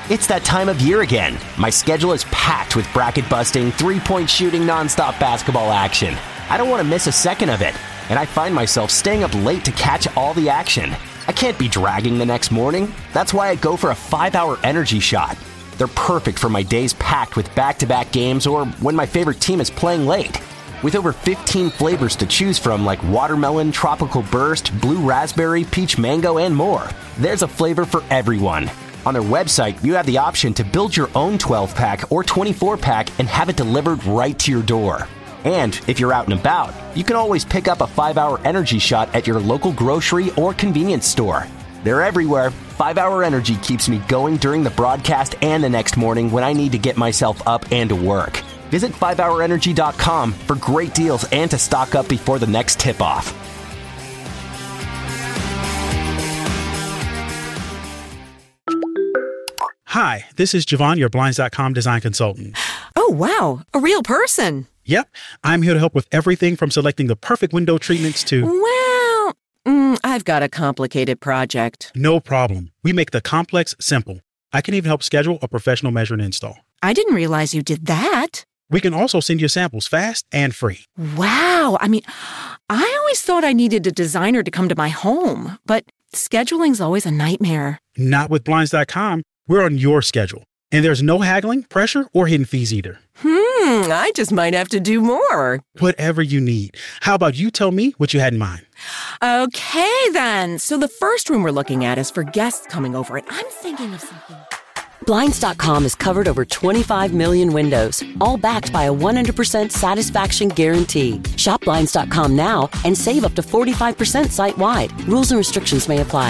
It's that time of year again. My schedule is packed with bracket-busting, three-point shooting, nonstop basketball action. I don't want to miss a second of it, and I find myself staying up late to catch all the action. I can't be dragging the next morning. That's why I go for a 5-hour energy shot. They're perfect for my days packed with back-to-back games or when my favorite team is playing late. With over 15 flavors to choose from like watermelon, tropical burst, blue raspberry, peach mango, and more, there's a flavor for everyone. On their website, you have the option to build your own 12-pack or 24-pack and have it delivered right to your door. And if you're out and about, you can always pick up a 5-hour energy shot at your local grocery or convenience store. They're everywhere. 5-hour energy keeps me going during the broadcast and the next morning when I need to get myself up and to work. Visit 5hourenergy.com for great deals and to stock up before the next tip-off. Hi, this is Javon, your Blinds.com design consultant. Oh, wow. A real person. Yep. I'm here to help with everything from selecting the perfect window treatments to... Well, I've got a complicated project. No problem. We make the complex simple. I can even help schedule a professional measure and install. I didn't realize you did that. We can also send you samples fast and free. Wow. I always thought I needed a designer to come to my home, but scheduling's always a nightmare. Not with Blinds.com. We're on your schedule. And there's no haggling, pressure, or hidden fees either. I just might have to do more. Whatever you need. How about you tell me what you had in mind? Okay, then. So the first room we're looking at is for guests coming over, and I'm thinking of something. Blinds.com has covered over 25 million windows, all backed by a 100% satisfaction guarantee. Shop Blinds.com now and save up to 45% site-wide. Rules and restrictions may apply.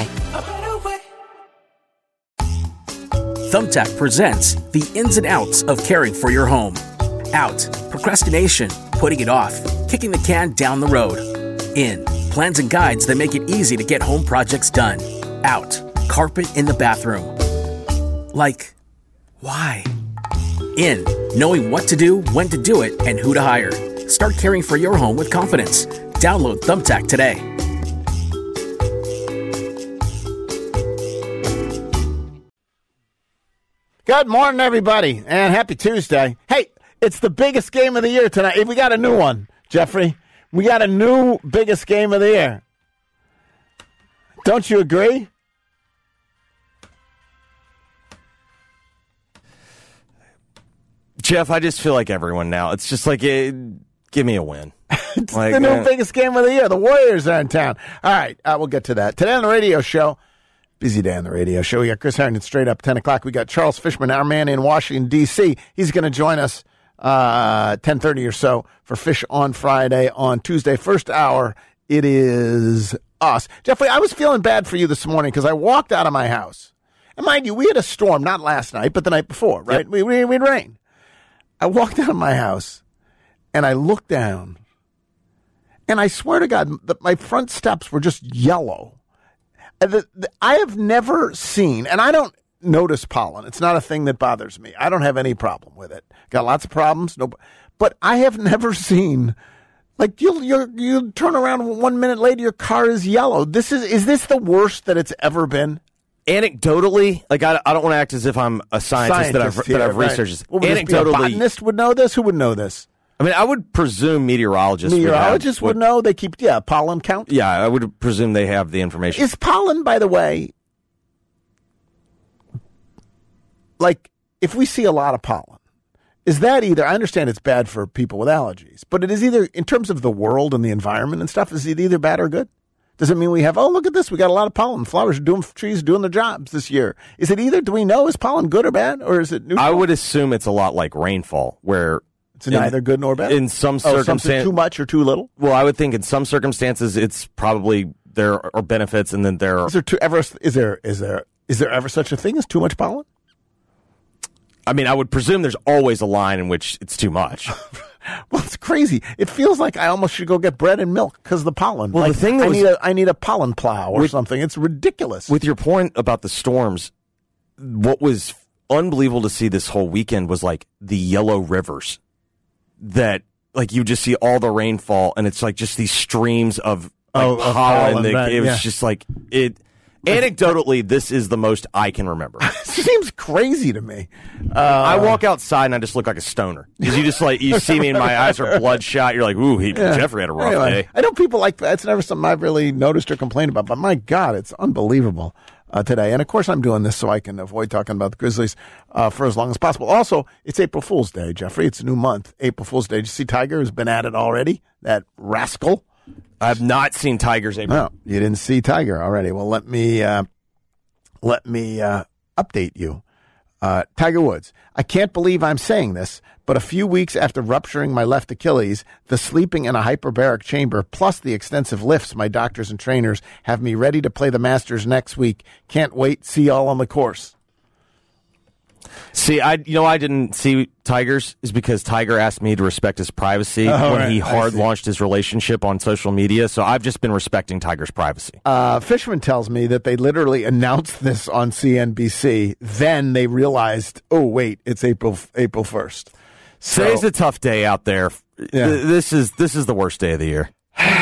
Thumbtack presents the ins and outs of caring for your home. Out, procrastination, putting it off, kicking the can down the road. In, plans and guides that make it easy to get home projects done. Out, carpet in the bathroom. Like, why? In, knowing what to do, when to do it, and who to hire. Start caring for your home with confidence. Download Thumbtack today. Good morning, everybody, and happy Tuesday. Hey, it's the biggest game of the year tonight. We got a new one, Jeffrey. We got a new biggest game of the year. Don't you agree? Jeff, I just feel like everyone now. It's just like, give me a win. It's the new biggest game of the year. The Warriors are in town. All right, we'll get to that. Today on the radio show, busy day on the radio show. We got Chris Harrington straight up 10 o'clock. We got Charles Fishman, our man in Washington, D.C. He's going to join us 10:30 or so for Fish on Friday. On Tuesday, first hour, it is us. Jeffrey, I was feeling bad for you this morning because I walked out of my house. And mind you, we had a storm, not last night, but the night before, right? Yep. We had rain. I walked out of my house, and I looked down, and I swear to God, my front steps were just yellow. I have never seen, and I don't notice pollen. It's not a thing that bothers me. I don't have any problem with it. Got lots of problems, but I have never seen, like, you turn around 1 minute later, your car is yellow. Is this the worst that it's ever been? Anecdotally, like I don't want to act as if I'm a scientist that I've researched this. Well, anecdotally, a botanist would know this. Who would know this? I mean, I would presume meteorologists would know. They keep pollen count. Yeah, I would presume they have the information. Is pollen, by the way, like if we see a lot of pollen, is that either? I understand it's bad for people with allergies, but it is either in terms of the world and the environment and stuff. Is it either bad or good? Does it mean we have, look at this, we got a lot of pollen. Trees doing their jobs this year. Is it either, do we know, is pollen good or bad, or is it neutral? I would assume it's a lot like rainfall, where it's neither good nor bad. In some circumstances, too much or too little? Well, I would think in some circumstances it's probably there are benefits, and then there are. Is there ever such a thing as too much pollen? I mean, I would presume there's always a line in which it's too much. Well, it's crazy. It feels like I almost should go get bread and milk because of the pollen. Well, like, the thing I need a pollen plow or something. It's ridiculous. With your point about the storms, what was unbelievable to see this whole weekend was like the yellow rivers that, like, you just see all the rainfall and it's like just these streams of pollen. It was just like it Anecdotally, this is the most I can remember. Seems crazy to me. I walk outside and I just look like a stoner. Because you just you see me and my eyes are bloodshot. You're like, ooh, Jeffrey had a rough day. I know people like that. It's never something I've really noticed or complained about, but my God, it's unbelievable today. And of course, I'm doing this so I can avoid talking about the Grizzlies for as long as possible. Also, it's April Fool's Day, Jeffrey. It's a new month, April Fool's Day. Did you see Tiger has been at it already? That rascal. I've not seen Tiger's April. No, you didn't see Tiger already. Well, let me update you. Tiger Woods. I can't believe I'm saying this, but a few weeks after rupturing my left Achilles, the sleeping in a hyperbaric chamber, plus the extensive lifts my doctors and trainers have me ready to play the Masters next week. Can't wait. See y'all on the course. See, I didn't see Tiger's is because Tiger asked me to respect his privacy when he hard launched his relationship on social media. So I've just been respecting Tiger's privacy. Fishman tells me that they literally announced this on CNBC. Then they realized, oh wait, it's April 1st. So, today's a tough day out there. Yeah. This is the worst day of the year.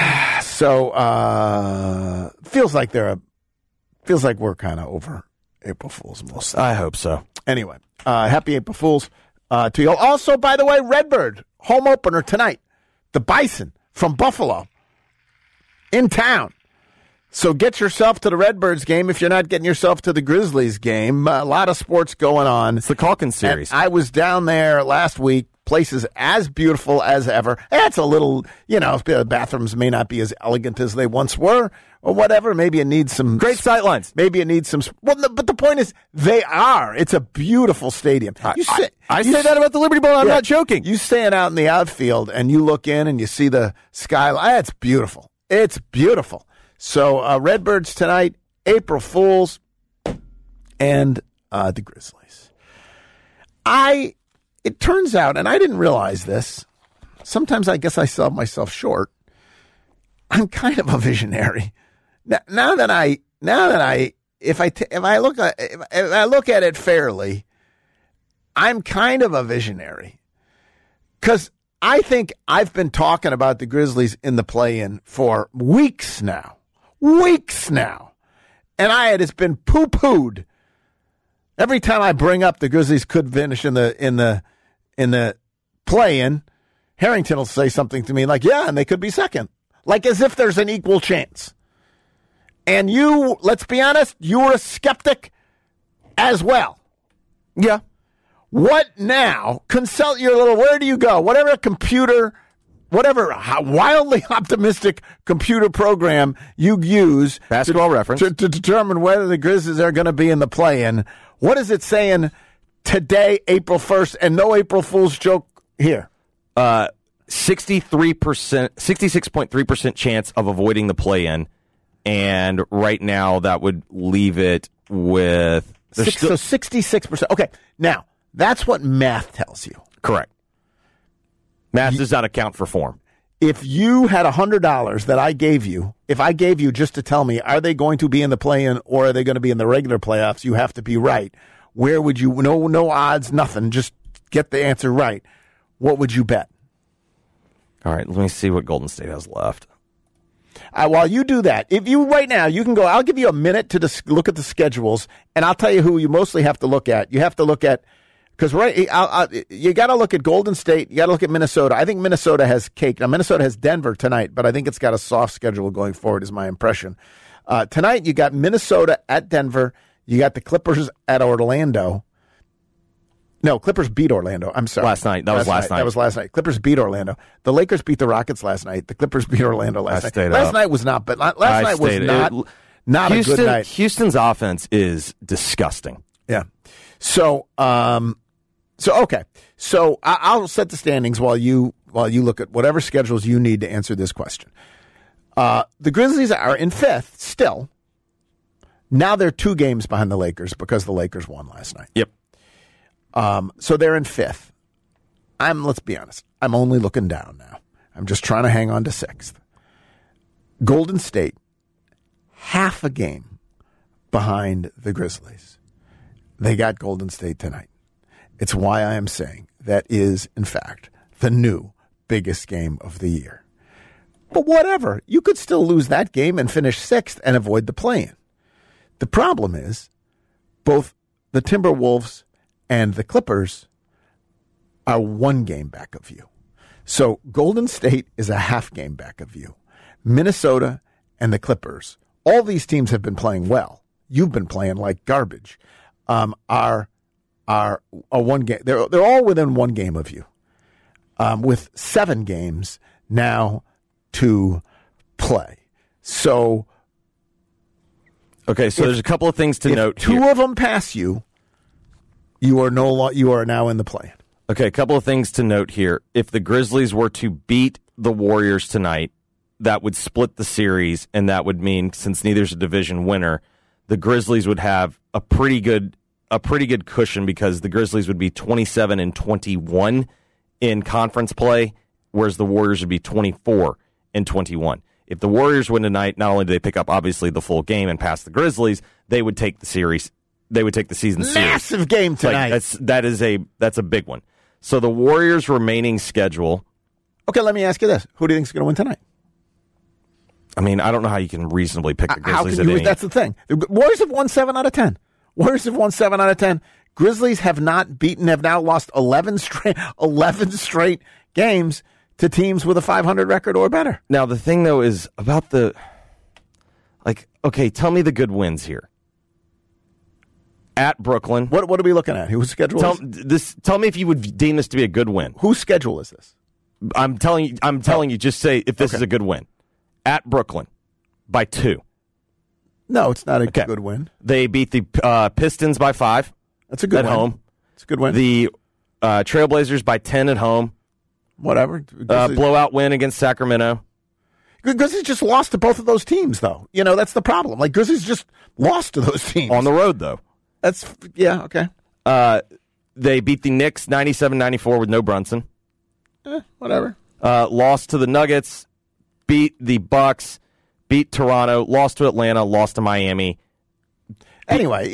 So feels like we're kind of over April Fools mostly. I hope so. Anyway, happy April Fools to you. Also, by the way, Redbird, home opener tonight. The Bison from Buffalo in town. So get yourself to the Redbirds game if you're not getting yourself to the Grizzlies game. A lot of sports going on. It's the Calkins series. And I was down there last week. Place is as beautiful as ever. It's a little, the bathrooms may not be as elegant as they once were or whatever. Maybe it needs some... Great sightlines. Maybe it needs some... Well, but the point is, they are. It's a beautiful stadium. I say that about the Liberty Bowl. I'm not joking. You stand out in the outfield and you look in and you see the skyline. It's beautiful. It's beautiful. So Redbirds tonight, April Fools, and the Grizzlies. It turns out, and I didn't realize this, sometimes I guess I sell myself short. I'm kind of a visionary. Now that I if I look at it fairly, I'm kind of a visionary. Because I think I've been talking about the Grizzlies in the play-in for weeks now. And it's been poo-pooed. Every time I bring up the Grizzlies could finish in the play-in, Harrington will say something to me like, yeah, and they could be second. Like as if there's an equal chance. And you, let's be honest, you were a skeptic as well. Yeah. What now? Consult your little, where do you go? Whatever wildly optimistic computer program you use. Basketball Reference. To determine whether the Grizzlies are going to be in the play-in. What is it saying today, April 1st, and no April Fool's joke here? 66.3% chance of avoiding the play-in, and right now that would leave it with... So 66%. Okay, now, that's what math tells you. Correct. Math does not account for form. If you had $100 that I gave you, if I gave you just to tell me, are they going to be in the play-in or are they going to be in the regular playoffs, you have to be right. Where would you, no odds, nothing, just get the answer right. What would you bet? All right, let me see what Golden State has left. While you do that, if you right now, you can go, I'll give you a minute to look at the schedules, and I'll tell you who you mostly have to look at. You have to look at, because you got to look at Golden State, you got to look at Minnesota. I think Minnesota has cake. Now, Minnesota has Denver tonight, but I think it's got a soft schedule going forward, is my impression. Tonight, you got Minnesota at Denver. You got the Clippers at Orlando. No, Clippers beat Orlando. I'm sorry. Last night. That was last night. That was last night. Clippers beat Orlando. The Lakers beat the Rockets last night. The Clippers beat Orlando last night. Last night was not, but last night was not a good night. Houston's offense is disgusting. Yeah. So okay. So I'll set the standings while you look at whatever schedules you need to answer this question. The Grizzlies are in fifth still. Now they're 2 games behind the Lakers because the Lakers won last night. Yep. So they're in fifth. Let's be honest, I'm only looking down now. I'm just trying to hang on to sixth. Golden State, half a game behind the Grizzlies. They got Golden State tonight. It's why I am saying that is, in fact, the new biggest game of the year. But whatever, you could still lose that game and finish sixth and avoid the play-in. The problem is both the Timberwolves and the Clippers are 1 game back of you. So Golden State is a half game back of you. Minnesota and the Clippers, all these teams have been playing well. You've been playing like garbage. Are a 1 game. They're all within 1 game of you, with 7 games now to play. So, okay. So there's a couple of things to note. 2 here. of them pass you. You are now in the play. Okay, a couple of things to note here. If the Grizzlies were to beat the Warriors tonight, that would split the series, and that would mean, since neither's a division winner, the Grizzlies would have a pretty good cushion, because the Grizzlies would be 27-21 in conference play, whereas the Warriors would be 24-21. If the Warriors win tonight, not only do they pick up obviously the full game and pass the Grizzlies, they would take the series. They would take the season series. Massive game tonight. That's a big one. So the Warriors' remaining schedule. Okay, let me ask you this: who do you think is going to win tonight? I mean, I don't know how you can reasonably pick the Grizzlies. That's the thing. The Warriors have won 7 out of 10. Warriors have won 7 out of 10. Grizzlies have now lost 11 straight games to teams with a 500 record or better. Now, the thing, though, is about okay, tell me the good wins here. At Brooklyn. What are we looking at? Whose schedule Tell me if you would deem this to be a good win. Whose schedule is this? I'm telling you, just say if this is a good win. At Brooklyn by 2. No, it's not a good win. They beat the Pistons by 5. That's a good win. At home. It's a good win. The Trailblazers by 10 at home. Whatever. Blowout win against Sacramento. Grizzlies just lost to both of those teams, though. That's the problem. Like, Grizzlies just lost to those teams. On the road, though. Okay. They beat the Knicks 97-94 with no Brunson. Whatever. Lost to the Nuggets, beat the Bucks, beat Toronto, lost to Atlanta, lost to Miami. Anyway,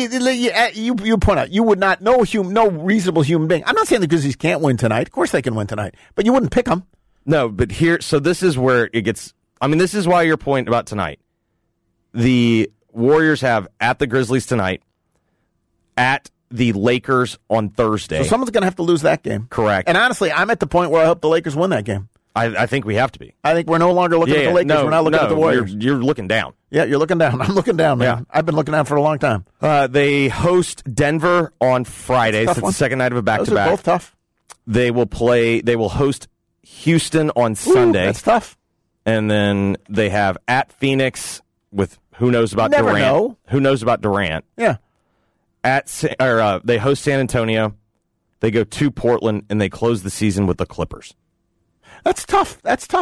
you point out you would not no reasonable human being. I'm not saying the Grizzlies can't win tonight. Of course they can win tonight, but you wouldn't pick them. No, but this is where it gets. I mean, this is why your point about tonight. The Warriors have at the Grizzlies tonight, at the Lakers on Thursday. So someone's going to have to lose that game. Correct. And honestly, I'm at the point where I hope the Lakers win that game. I think we have to be. I think we're no longer looking at the Lakers. We're not looking at the Warriors. You're looking down. Yeah, you're looking down. I'm looking down, man. Yeah. I've been looking down for a long time. They host Denver on Friday. So it's the second night of a back-to-back. Those are both tough. They will host Houston on Sunday. That's tough. And then they have at Phoenix with who knows about Durant. Know. Who knows about Durant? Yeah. They host San Antonio. They go to Portland, and they close the season with the Clippers. That's tough.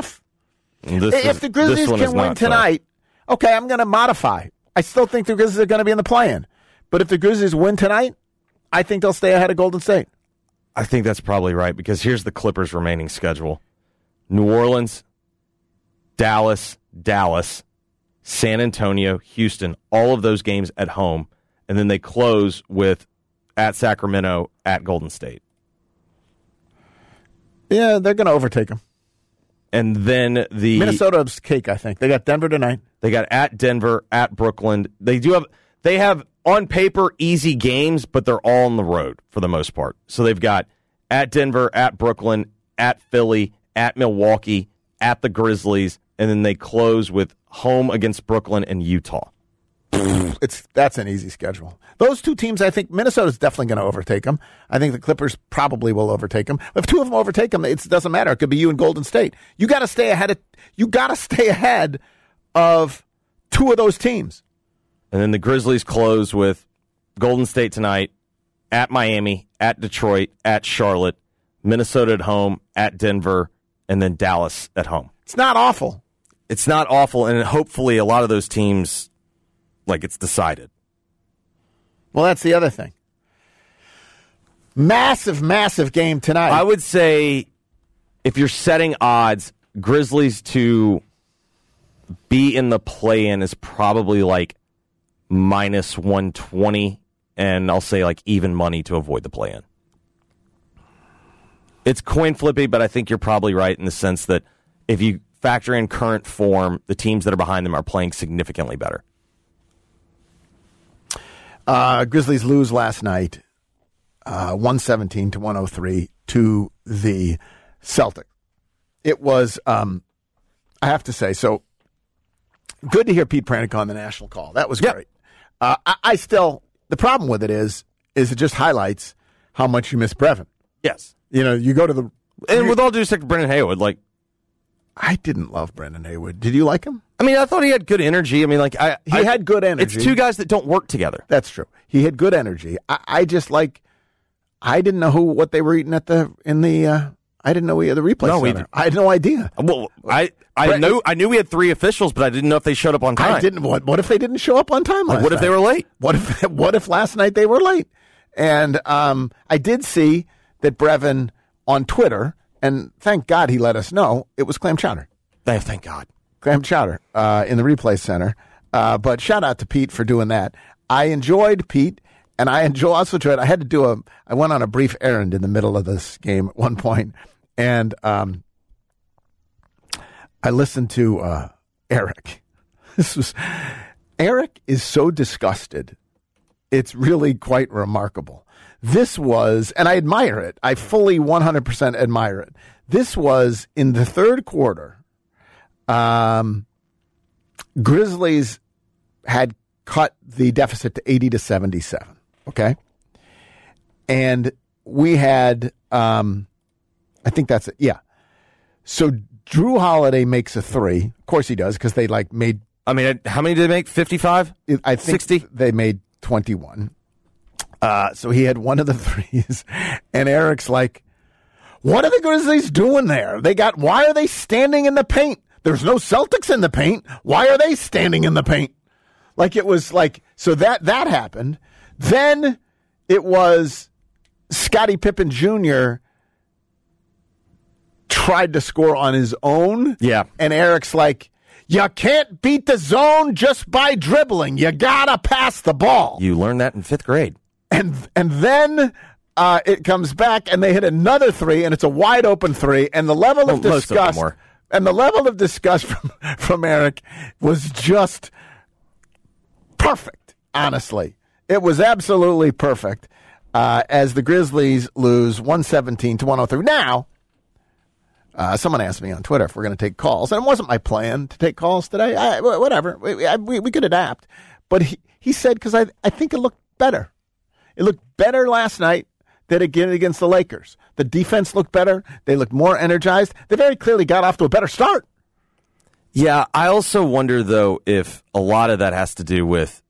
If the Grizzlies can win tonight, okay, I'm going to modify. I still think the Grizzlies are going to be in the play-in. But if the Grizzlies win tonight, I think they'll stay ahead of Golden State. I think that's probably right, because here's the Clippers' remaining schedule. New Orleans, Dallas, San Antonio, Houston, all of those games at home. And then they close with at Sacramento, at Golden State. Yeah, they're going to overtake them. And then the Minnesota's cake, I think. They got Denver tonight. They got at Denver, at Brooklyn. They have on paper easy games, but they're all on the road for the most part. So they've got at Denver, at Brooklyn, at Philly, at Milwaukee, at the Grizzlies, and then they close with home against Brooklyn and Utah. That's an easy schedule. Those two teams, I think Minnesota's definitely going to overtake them. I think the Clippers probably will overtake them. If 2 of them overtake them, it doesn't matter. It could be you and Golden State. You got to stay ahead of 2 of those teams. And then the Grizzlies close with Golden State tonight, at Miami, at Detroit, at Charlotte, Minnesota at home, at Denver, and then Dallas at home. It's not awful. It's not awful, and hopefully a lot of those teams, it's decided. Well, that's the other thing. Massive game tonight. I would say if you're setting odds, Grizzlies to be in the play-in is probably minus 120, and I'll say even money to avoid the play-in. It's coin flippy, but I think you're probably right in the sense that if you factor in current form, the teams that are behind them are playing significantly better. Grizzlies lose last night, 117-103 to the Celtics. It was, I have to say, so good to hear Pete Pranica on the national call. That was great. I still, the problem with it is it just highlights how much you miss Brevin. Yes. You go to the... And with all due respect to Brendan Haywood, I didn't love Brendan Haywood. Did you like him? I mean, I thought he had good energy. I mean, he had good energy. It's two guys that don't work together. That's true. He had good energy. I just I didn't know what they were eating I didn't know we had the replay center. I had no idea. Well, I knew we had 3 officials, but I didn't know if they showed up on time. I didn't. What if they didn't show up on time last What if night? they were late? What if last night they were late? And I did see that Brevin on Twitter, and thank God he let us know, it was clam chowder. Thank God. Clam chowder in the replay center. But shout out to Pete for doing that. I enjoyed Pete, and I also enjoyed, I went on a brief errand in the middle of this game at one point, and I listened to Eric. Eric is so disgusted. It's really quite remarkable. This was, and I admire it. I fully 100% admire it. This was in the third quarter. Grizzlies had cut the deficit to 80-77. Okay. And we had, I think that's it. Yeah. So Drew Holiday makes a 3. Of course he does, because they made. I mean, how many did they make? 55? I think 60? They made 21. So he had one of the 3s, and Eric's like, what are the Grizzlies doing there? Why are they standing in the paint? There's no Celtics in the paint. Why are they standing in the paint? It was so that happened. Then it was Scottie Pippen Jr. tried to score on his own. Yeah. And Eric's like, you can't beat the zone just by dribbling. You gotta pass the ball. You learned that in 5th grade. And then it comes back, and they hit another 3, and it's a wide open 3. And the level of disgust from Eric was just perfect. Honestly, it was absolutely perfect. As the Grizzlies lose 117-103. Now, someone asked me on Twitter if we're going to take calls, and it wasn't my plan to take calls today. Whatever, we could adapt. But he said, because I think it looked better. It looked better last night than against the Lakers. The defense looked better. They looked more energized. They very clearly got off to a better start. Yeah, I also wonder, though, if a lot of that has to do with,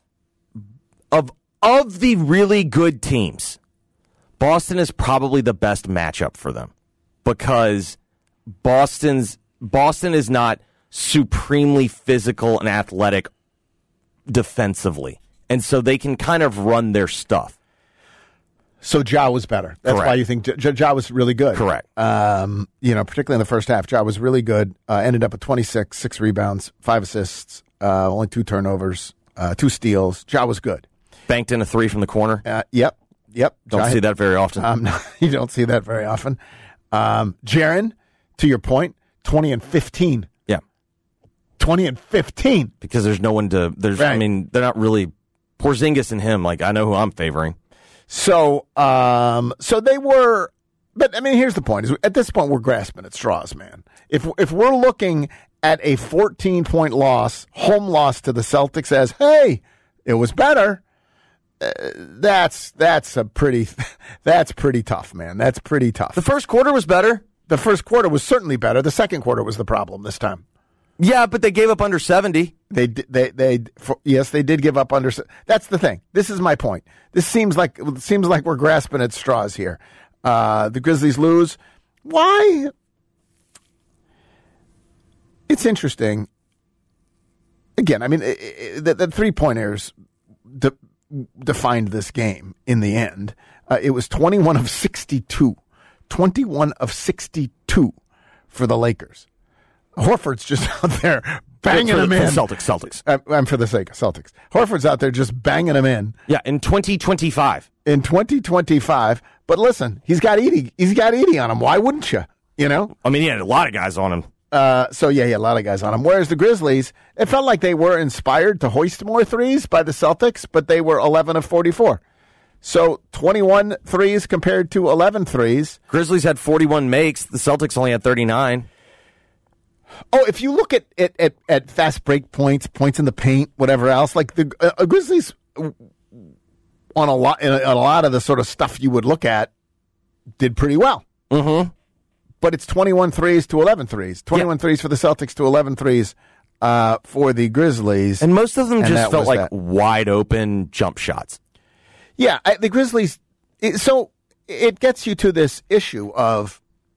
of the really good teams, Boston is probably the best matchup for them, because Boston is not supremely physical and athletic defensively, and so they can kind of run their stuff. So Ja was better. That's Correct. why you think Ja was really good. Correct. Particularly in the first half, Ja was really good. Ended up with 26, 6 rebounds, 5 assists, only 2 turnovers, 2 steals. Ja was good. Banked in a 3 from the corner. Yep. Don't see that very often. You don't see that very often. Jaren, to your point, 20 and 15. Yeah. 20 and 15. Because there's no one to. Right. I mean, they're not really. Porzingis and him. I know who I'm favoring. So they were, but I mean, here's the point: is at this point we're grasping at straws, man. If we're looking at a 14-point loss, home loss to the Celtics, as hey, it was better. That's pretty tough, man. That's pretty tough. The first quarter was better. The first quarter was certainly better. The second quarter was the problem this time. Yeah, but they gave up under 70. Yes, they did give up under. That's the thing. This is my point. This seems like we're grasping at straws here. The Grizzlies lose. Why? It's interesting. Again, I mean, the 3-pointers defined this game in the end. It was 21 of 62. 21 of 62 for the Lakers. Horford's just out there banging them in. Celtics. I'm for the sake of Celtics. Horford's out there just banging them in. Yeah, in 2025. In 2025. But listen, he's got Edie on him. Why wouldn't you? You know? I mean, he had a lot of guys on him. So yeah, a lot of guys on him. Whereas the Grizzlies, it felt like they were inspired to hoist more threes by the Celtics, but they were 11 of 44. So 21 threes compared to 11 threes. Grizzlies had 41 makes. The Celtics only had 39. Oh, if you look at fast break points, points in the paint, whatever else, like the Grizzlies on a lot of the sort of stuff you would look at did pretty well. Mm-hmm. But it's 21 threes to 11 threes. 21 threes for the Celtics to 11 threes for the Grizzlies. And most of them just felt like wide open jump shots. Yeah, the Grizzlies. So it gets you to this issue of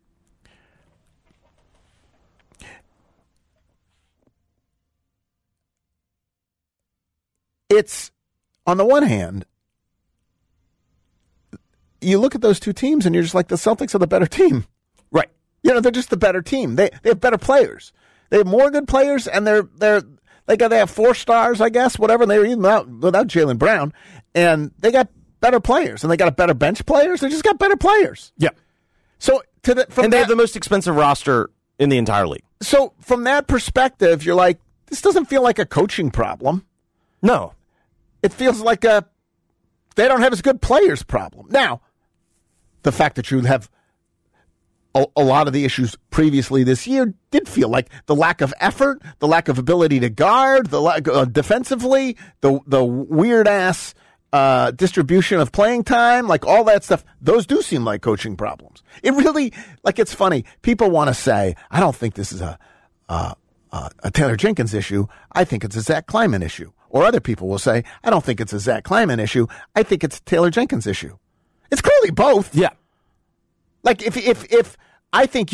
it's, on the one hand, you look at those two teams and you're just like, the Celtics are the better team. Right. They're just the better team. They have better players. They have more good players, and they have 4 stars, I guess, whatever. And they're even without Jaylen Brown, and they got better players, and they got a better bench players. They just got better players. Yeah. So they have the most expensive roster in the entire league. So from that perspective, you're like, this doesn't feel like a coaching problem. No. It feels like they don't have as good players problem. Now, the fact that you have a lot of the issues previously this year did feel like the lack of effort, the lack of ability to guard, the lack defensively, the weird ass distribution of playing time, like all that stuff. Those do seem like coaching problems. It really, like, it's funny. People want to say, I don't think this is a Taylor Jenkins issue. I think it's a Zach Kleiman issue. Or other people will say, I don't think it's a Zach Kleiman issue. I think it's a Taylor Jenkins issue. It's clearly both. Yeah. Like, if I think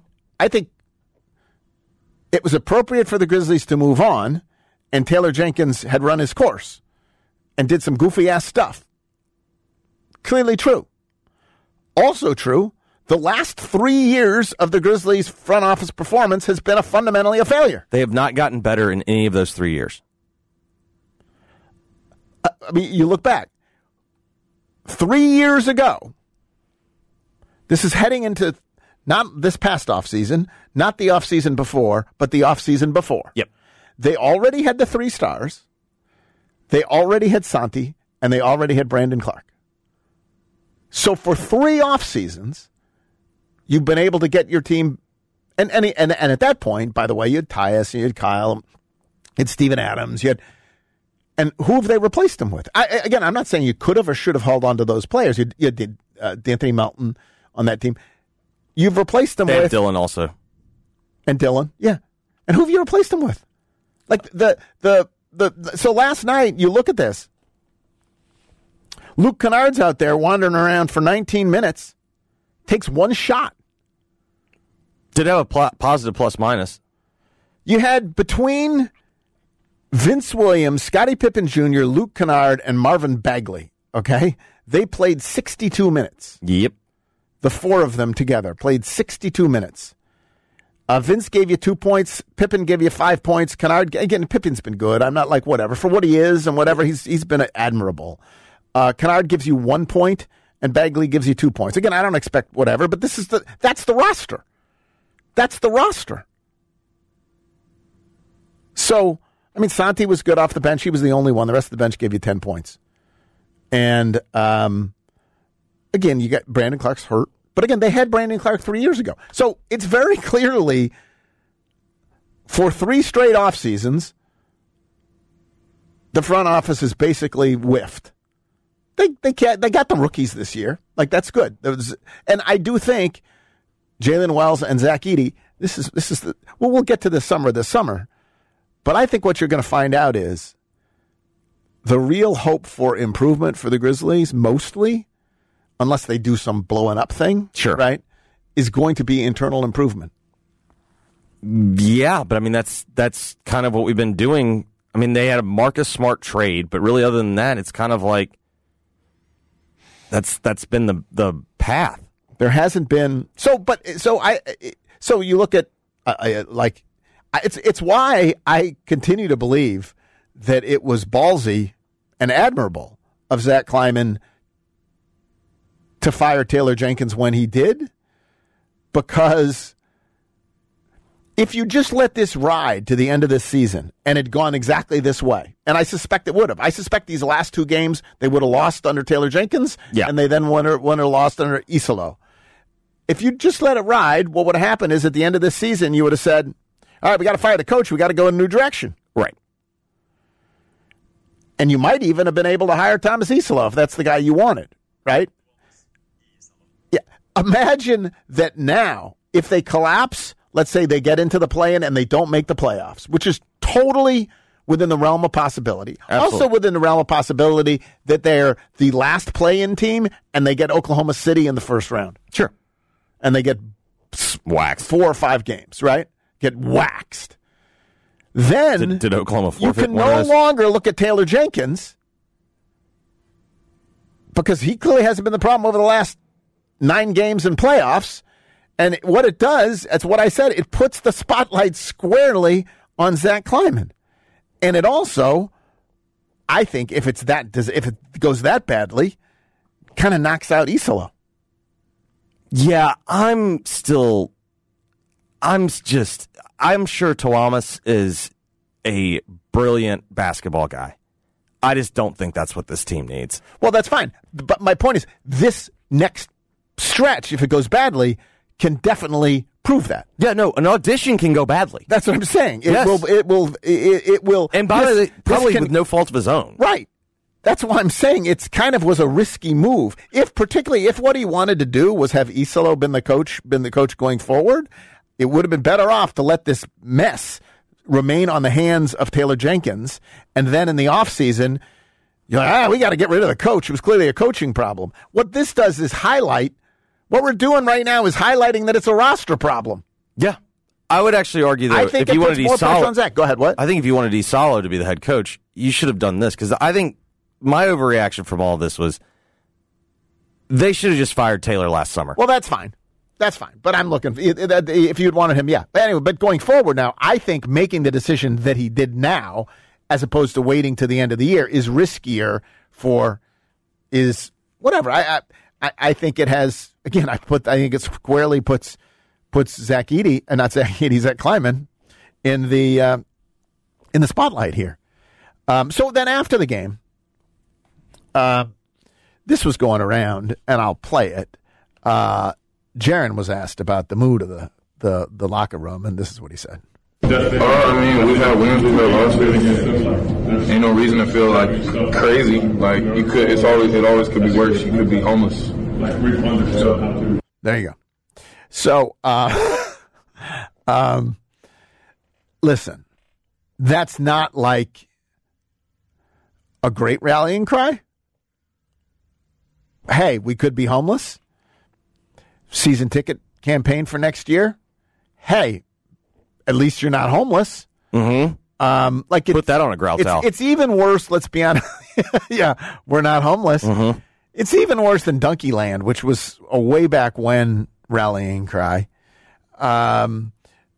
it was appropriate for the Grizzlies to move on, and Taylor Jenkins had run his course and did some goofy ass stuff. Clearly true. Also true, the last 3 years of the Grizzlies' front office performance has been fundamentally a failure. They have not gotten better in any of those 3 years. I mean, you look back. 3 years ago, this is heading into not this past offseason, not the offseason before, but the offseason before. Yep. They already had the 3 stars. They already had Santi, and they already had Brandon Clark. So for 3 off seasons, you've been able to get your team, and at that point, by the way, you had Tyus, you had Kyle, you had Steven Adams, and who have they replaced them with? Again, I'm not saying you could have or should have held on to those players. You did D'Anthony Melton on that team. You've replaced them with Dylan also, and Dylan, yeah. And who have you replaced them with? Like so last night, you look at this. Luke Kennard's out there wandering around for 19 minutes, takes 1 shot. Did have a positive plus minus. You had between Vince Williams, Scottie Pippen Jr., Luke Kennard, and Marvin Bagley, okay? They played 62 minutes. Yep. The 4 of them together played 62 minutes. Vince gave you 2 points. Pippen gave you 5 points. Kennard, again, Pippen's been good. I'm not like whatever. For what he is and whatever, he's been admirable. Kennard gives you 1 point, and Bagley gives you 2 points. Again, I don't expect whatever, but that's the roster. That's the roster. So, I mean, Santi was good off the bench. He was the only one. The rest of the bench gave you 10 points. And, again, you got Brandon Clark's hurt. But again, they had Brandon Clark 3 years ago. So it's very clearly, for 3 straight off seasons, the front office is basically whiffed. They got the rookies this year. Like, that's good. And I do think Jalen Wells and Zach Edey, we'll get to this summer. But I think what you're going to find out is the real hope for improvement for the Grizzlies, mostly, unless they do some blowing up thing, sure, right, is going to be internal improvement. Yeah, but I mean, that's kind of what we've been doing. I mean, they had a Marcus Smart trade, but really other than that, it's kind of like that's been the path. There hasn't been so you look at it's why I continue to believe that it was ballsy and admirable of Zach Kleiman to fire Taylor Jenkins when he did, because If you just let this ride to the end of this season and it gone exactly this way, and I suspect it would have. I suspect these last 2 games they would have lost under Taylor Jenkins, and they then won or lost under Isolo. If you just let it ride, what would have happened is at the end of this season, you would have said, all right, we got to fire the coach. We got to go in a new direction. Right. And you might even have been able to hire Thomas Isolo if that's the guy you wanted, right? Yeah. Imagine that now, if they collapse, let's say they get into the play-in and they don't make the playoffs, which is totally within the realm of possibility. Absolutely. Also within the realm of possibility that they're the last play-in team and they get Oklahoma City in the first round. Sure. And they get waxed 4 or 5 games, right? Get waxed. Then did Oklahoma forfeit? You can no longer look at Taylor Jenkins because he clearly hasn't been the problem over the last 9 games in playoffs. And what it does, that's what I said, it puts the spotlight squarely on Zach Kleiman. And it also, I think, if it goes that badly, kind of knocks out Isolo. Yeah, I'm sure Tawamas is a brilliant basketball guy. I just don't think that's what this team needs. Well, that's fine. But my point is, this next stretch, if it goes badly, can definitely prove that. Yeah, no, an audition can go badly. That's what I'm saying. It Yes. will. And by the way, probably with no fault of his own. Right. That's why I'm saying it's kind of was a risky move. Particularly if what he wanted to do was have Isolo been the coach going forward, it would have been better off to let this mess remain on the hands of Taylor Jenkins. And then in the offseason, you're like, we got to get rid of the coach. It was clearly a coaching problem. What this does is highlight, what we're doing right now is highlighting that it's a roster problem. Yeah. I would actually argue that if you wanted Isolo, on Zach. Go ahead, what? I think if you wanted Isolo to be the head coach, you should have done this, because I think my overreaction from all of this was they should have just fired Taylor last summer. Well, that's fine. That's fine. But I'm looking, if you'd wanted him, yeah. But anyway, but going forward now, I think making the decision that he did now, as opposed to waiting to the end of the year, is riskier whatever. I think it has, again, I think it squarely puts Zach Kleiman in the spotlight here. So then after the game, this was going around, and I'll play it. Jaren was asked about the mood of the locker room, and this is what he said. We've had wins, we've had losses. Ain't no reason to feel like crazy. Like it always could be worse. You could be homeless. There you go. So, listen, that's not like a great rallying cry. Hey, we could be homeless. Season ticket campaign for next year. Hey, at least you're not homeless. Mm-hmm. Put that on a growl towel. It's even worse. Let's be honest. Yeah, we're not homeless. Mm-hmm. It's even worse than Donkeyland, which was a way back when rallying cry. I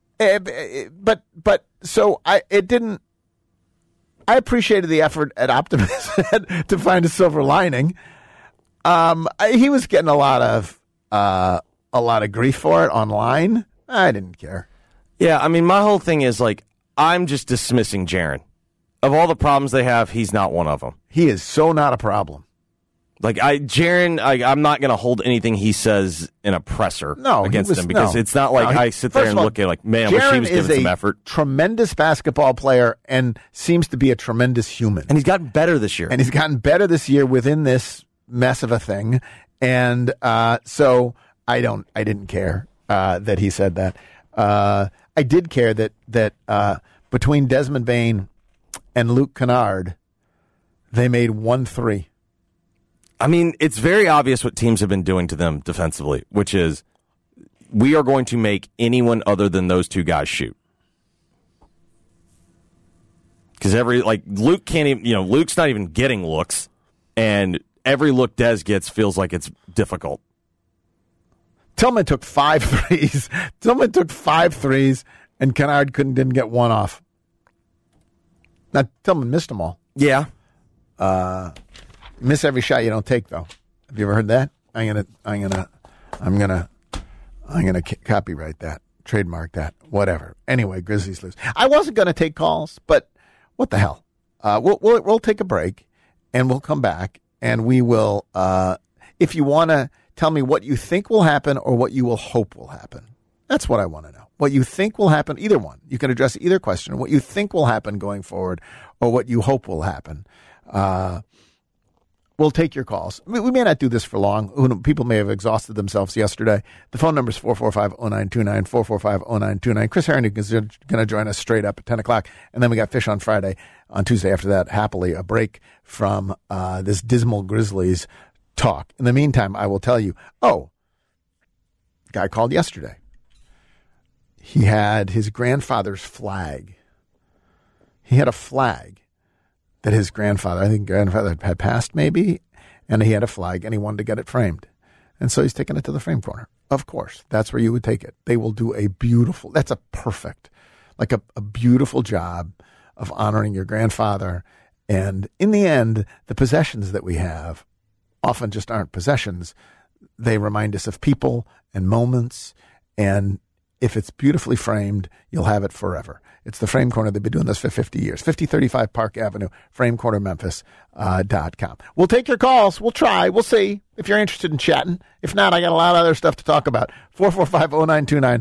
appreciated the effort at Optimus to find a silver lining. He was getting a lot of grief for it online. I didn't care. Yeah, I mean, my whole thing is I'm just dismissing Jaren. Of all the problems they have, he's not one of them. He is so not a problem. Jaren, I'm not going to hold anything he says in a presser against him, because it's not like I sit there and look at man, I wish he was giving some effort. Tremendous basketball player and seems to be a tremendous human. And he's gotten better this year. And he's gotten better this year within this mess of a thing. And so I didn't care that he said that. I did care that between Desmond Bane and Luke Kennard, they made 1 3. I mean, it's very obvious what teams have been doing to them defensively, which is we are going to make anyone other than those 2 guys shoot. Because Luke can't even, Luke's not even getting looks, and every look Des gets feels like it's difficult. Tillman took 5 threes. And Kennard didn't get 1 off. Now, Tillman missed them all. Yeah. Miss every shot you don't take, though. Have you ever heard that? I'm gonna copyright that. Trademark that. Whatever. Anyway, Grizzlies lose. I wasn't going to take calls, but what the hell? We'll take a break, and we'll come back, and we will, if you want to tell me what you think will happen or what you will hope will happen. That's what I want to know. What you think will happen, either one. You can address either question. What you think will happen going forward or what you hope will happen. We'll take your calls. We may not do this for long. People may have exhausted themselves yesterday. The phone number is 445-0929, 445-0929. Chris Herrington is going to join us straight up at 10 o'clock. And then we got Fish on Friday. On Tuesday after that, happily, a break from this dismal Grizzlies talk. In the meantime, I will tell you, guy called yesterday. He had his grandfather's flag. He had a flag that his grandfather, I think grandfather had passed maybe, and he had a flag and he wanted to get it framed. And so he's taking it to the frame corner. Of course, that's where you would take it. They will do that's a perfect, like a beautiful job of honoring your grandfather. And in the end, the possessions that we have often just aren't possessions. They remind us of people and moments. And if it's beautifully framed, you'll have it forever. It's the Frame Corner. They've been doing this for 50 years. 5035 Park Avenue, framecornermemphis.com. We'll take your calls. We'll try. We'll see if you're interested in chatting. If not, I got a lot of other stuff to talk about. 445-0929,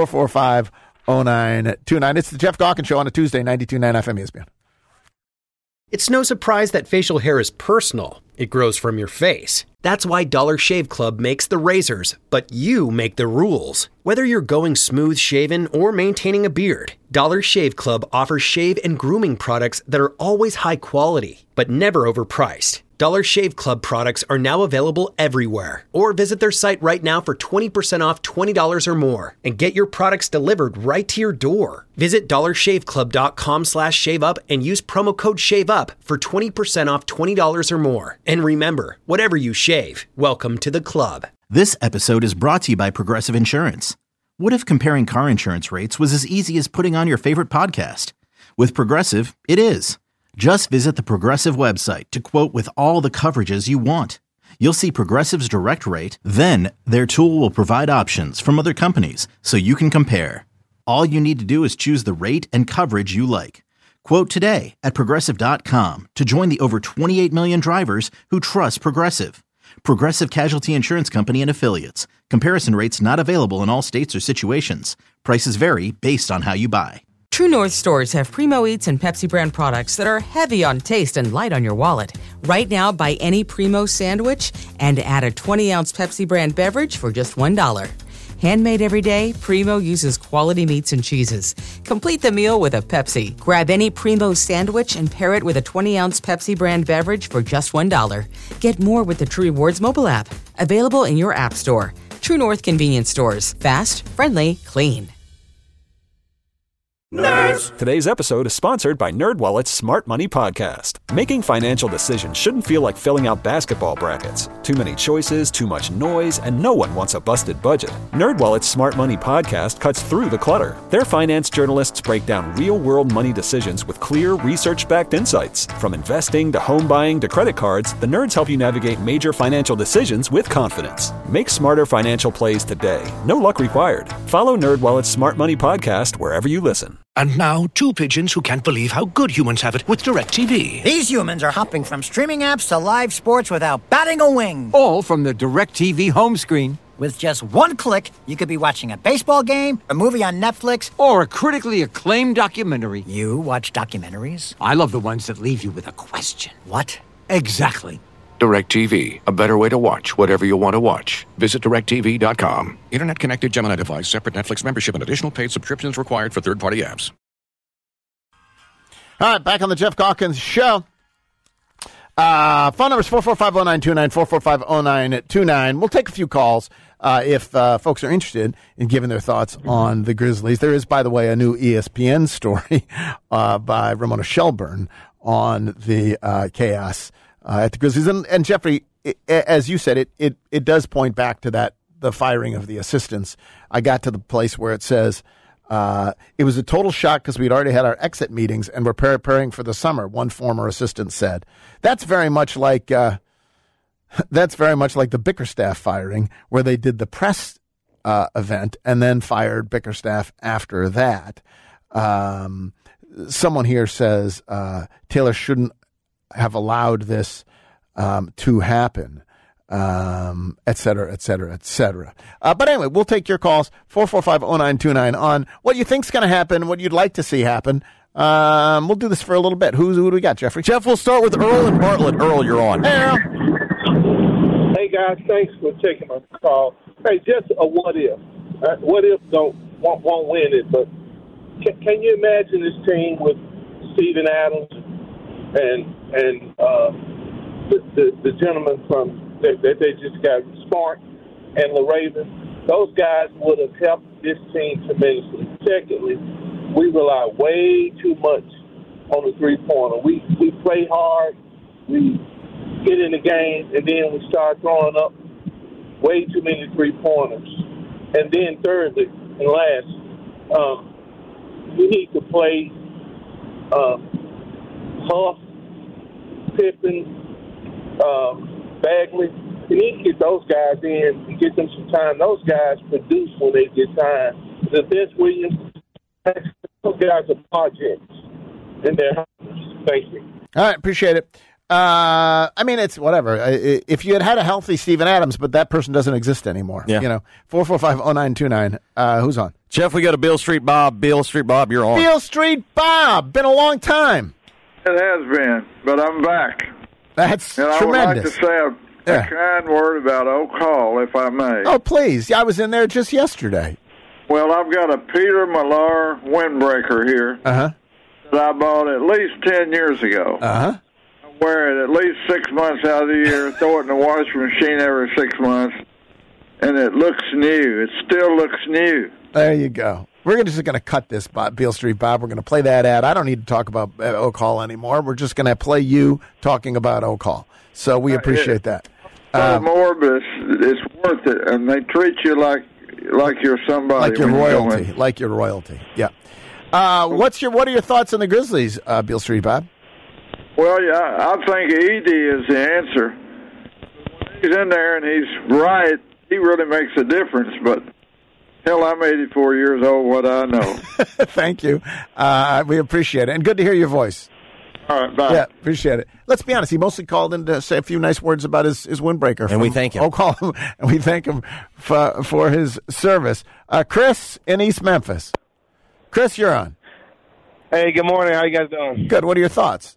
445-0929. It's the Jeff Gawkins Show on a Tuesday, 92.9 FM ESPN. It's no surprise that facial hair is personal. It grows from your face. That's why Dollar Shave Club makes the razors, but you make the rules. Whether you're going smooth shaven or maintaining a beard, Dollar Shave Club offers shave and grooming products that are always high quality, but never overpriced. Dollar Shave Club products are now available everywhere. Or visit their site right now for 20% off $20 or more and get your products delivered right to your door. Visit dollarshaveclub.com/shaveup and use promo code SHAVEUP for 20% off $20 or more. And remember, whatever you shave, welcome to the club. This episode is brought to you by Progressive Insurance. What if comparing car insurance rates was as easy as putting on your favorite podcast? With Progressive, it is. Just visit the Progressive website to quote with all the coverages you want. You'll see Progressive's direct rate, then their tool will provide options from other companies so you can compare. All you need to do is choose the rate and coverage you like. Quote today at Progressive.com to join the over 28 million drivers who trust Progressive. Progressive Casualty Insurance Company and Affiliates. Comparison rates not available in all states or situations. Prices vary based on how you buy. True North stores have Primo Eats and Pepsi brand products that are heavy on taste and light on your wallet. Right now, buy any Primo sandwich and add a 20-ounce Pepsi brand beverage for just $1. Handmade every day, Primo uses quality meats and cheeses. Complete the meal with a Pepsi. Grab any Primo sandwich and pair it with a 20-ounce Pepsi brand beverage for just $1. Get more with the True Rewards mobile app. Available in your app store. True North convenience stores. Fast, friendly, clean. Nerds! Today's episode is sponsored by NerdWallet's Smart Money Podcast. Making financial decisions shouldn't feel like filling out basketball brackets. Too many choices, too much noise, and no one wants a busted budget. NerdWallet's Smart Money Podcast cuts through the clutter. Their finance journalists break down real-world money decisions with clear, research-backed insights. From investing to home buying to credit cards, the nerds help you navigate major financial decisions with confidence. Make smarter financial plays today. No luck required. Follow NerdWallet's Smart Money Podcast wherever you listen. And now, two pigeons who can't believe how good humans have it with DirecTV. These humans are hopping from streaming apps to live sports without batting a wing. All from the DirecTV home screen. With just one click, you could be watching a baseball game, a movie on Netflix, or a critically acclaimed documentary. You watch documentaries? I love the ones that leave you with a question. What? Exactly. DirecTV, a better way to watch whatever you want to watch. Visit DirecTV.com. Internet-connected Gemini device, separate Netflix membership, and additional paid subscriptions required for third-party apps. All right, back on the Jeff Gawkins Show. Phone number is 445-0929, 445-0929. We'll take a few calls if folks are interested in giving their thoughts on the Grizzlies. There is, by the way, a new ESPN story by Ramona Shelburne on the chaos at the Grizzlies. And Jeffrey, as you said, it does point back to the firing of the assistants. I got to the place where it says, it was a total shock because we'd already had our exit meetings and were preparing for the summer, one former assistant said. That's very much like the Bickerstaff firing, where they did the press event and then fired Bickerstaff after that. Someone here says Taylor shouldn't have allowed this to happen, et cetera, et cetera, et cetera. But anyway, we'll take your calls, 445-0929, on what you think's going to happen, what you'd like to see happen. We'll do this for a little bit. Who do we got, Jeffrey? Jeff, we'll start with Earl and Bartlett. Earl, you're on. Hey, Earl. Hey, guys. Thanks for taking my call. Hey, just a what if. What if won't win it, but can you imagine this team with Steven Adams and the gentleman from that they just got, Smart and LaRaven? Those guys would have helped this team tremendously. Secondly, we rely way too much on the three-pointer. We play hard, we get in the game, and then we start throwing up way too many three-pointers. And then thirdly and last, we need to play Huff, Pippen, Bagley. We need to get those guys in and get them some time. Those guys produce when they get time. The Vince Williams, those guys are projects, and they're helpers. Thank you. All right, appreciate it. I mean, it's whatever. If you had a healthy Steven Adams, but that person doesn't exist anymore. Yeah. 445-0929. Who's on? Jeff, we got a Beale Street Bob. Beale Street Bob, you're on. Beale Street Bob. Been a long time. It has been, but I'm back. That's and tremendous. And I would like to say a kind word about Oak Hall, if I may. Oh, please. I was in there just yesterday. Well, I've got a Peter Millar windbreaker here that I bought at least 10 years ago. Uh-huh. I wear it at least 6 months out of the year, throw it in the washing machine every 6 months, and it looks new. It still looks new. There you go. We're just going to cut this, Beale Street Bob. We're going to play that ad. I don't need to talk about Oak Hall anymore. We're just going to play you talking about Oak Hall. So we appreciate that. More, but it's worth it, and they treat you like you're somebody. Like your royalty. Like your royalty. Yeah. What are your thoughts on the Grizzlies, Beale Street Bob? Well, yeah, I think Edey is the answer. When he's in there and he's right, he really makes a difference. But hell, I'm 84 years old. What I know. Thank you. We appreciate it, and good to hear your voice. All right, bye. Yeah, appreciate it. Let's be honest. He mostly called in to say a few nice words about his windbreaker. And we thank him. Oak Hall, and we thank him for his service. Chris in East Memphis. Chris, you're on. Hey, good morning. How you guys doing? Good. What are your thoughts?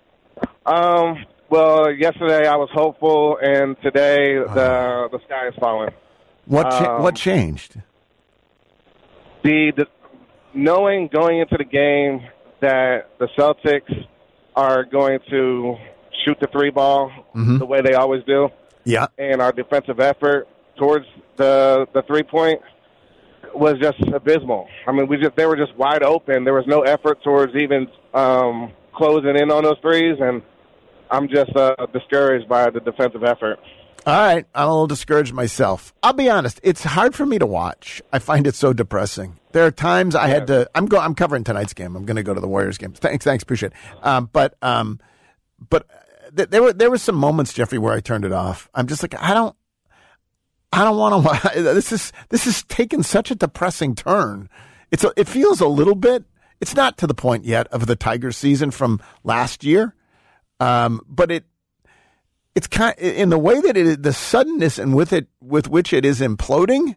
Well, yesterday I was hopeful, and today the sky is falling. What changed? The knowing going into the game that the Celtics are going to shoot the three ball the way they always do. Yeah. And our defensive effort towards the 3-point was just abysmal. I mean, they were just wide open. There was no effort towards even closing in on those threes, and I'm just discouraged by the defensive effort. All right, I'm a little discouraged myself. I'll be honest; it's hard for me to watch. I find it so depressing. There are times I had to. I'm covering tonight's game. I'm going to go to the Warriors game. Thanks, appreciate it. But there were some moments, Jeffrey, where I turned it off. I'm just like, I don't want to. This is taken such a depressing turn. It feels a little bit. It's not to the point yet of the Tigers season from last year, but it's kind of, in the way that it is, the suddenness and with which it is imploding